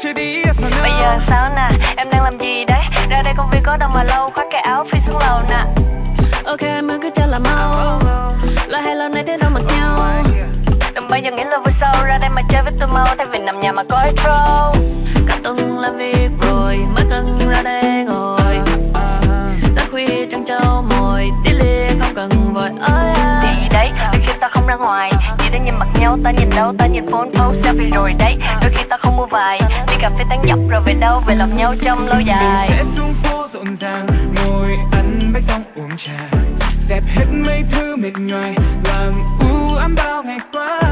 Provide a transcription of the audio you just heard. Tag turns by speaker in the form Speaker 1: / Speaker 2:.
Speaker 1: chơi đi sao
Speaker 2: Bây giờ sao nè, em đang làm gì đấy? Ra đây công viên có đâu mà lâu, khoác cái áo phi xuống lầu nè.
Speaker 3: Ok em cứ cho là mau, lo hay lâu nay thế đâu mặc nhau.
Speaker 2: Đừng bao giờ nghĩ là vui sâu, ra đây mà chơi với tôi mau, thay vì nằm nhà mà coi troll.
Speaker 3: Cả tuần làm việc rồi, mới cần ra đây ngồi. Ta khuya trăng trâu mồi, tí lia không cần vội ơi.
Speaker 2: Thì đấy, đôi khi ta không ra ngoài, chỉ để nhìn mặt nhau, ta nhìn đâu, ta nhìn phone post selfie rồi đấy. Đôi khi ta không mua vài, đi cà phê tán dọc rồi về đâu, về lòng nhau trong lâu dài.
Speaker 1: Sẽ xuống phố rộn ràng, ngồi ăn bánh xong uống trà, dẹp hết mấy thứ mệt nhoài, làm ám bao ngày qua.